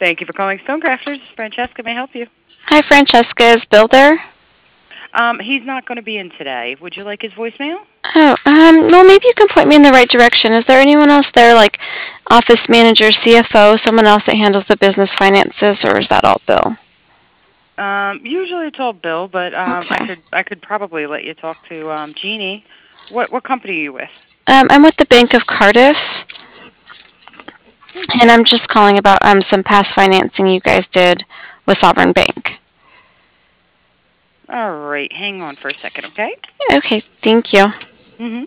Thank you for calling Stonecrafters. Francesca, may I help you? Hi, Francesca. Is Bill there? He's not going to be in today. Would you like his voicemail? Oh, well, maybe you can point me in the right direction. Is there anyone else there, like office manager, CFO, someone else that handles the business finances, or is that all Bill? Usually it's all Bill, but Okay. I could probably let you talk to Jeannie. What company are you with? I'm with the Bank of Cardiff, and Okay. I'm just calling about some past financing you guys did with Sovereign Bank. All right. Hang on for a second, okay? Okay, thank you. Mhm.